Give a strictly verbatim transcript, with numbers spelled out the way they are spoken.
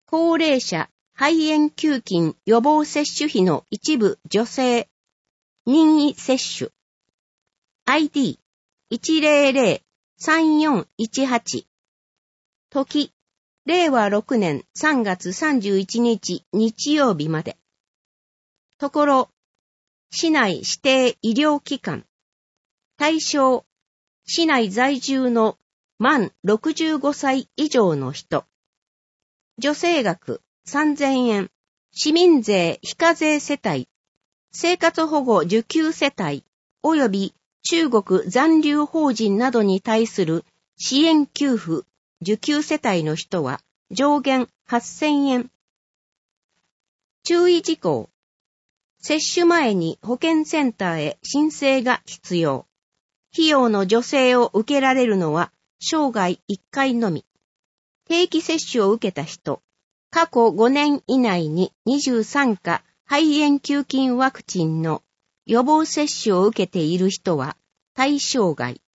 高齢者肺炎球菌予防接種費の一部助成、任意接種。アイディーいちまるまるさんよんいちはち。時、れいわろくねんさんがつさんじゅういちにち日曜日まで。ところ、市内指定医療機関。対象、市内在住の満ろくじゅうごさい以上の人。助成額さんぜんえん。市民税非課税世帯。生活保護受給世帯。及び中国残留邦人などに対する支援給付、受給世帯の人は上限はっせんえん。注意事項。接種前に保健センターへ申請が必要。費用の助成を受けられるのは生涯いっかいのみ。定期接種を受けた人、過去ごねん以内ににじゅうさんか肺炎球菌ワクチンの予防接種を受けている人は対象外。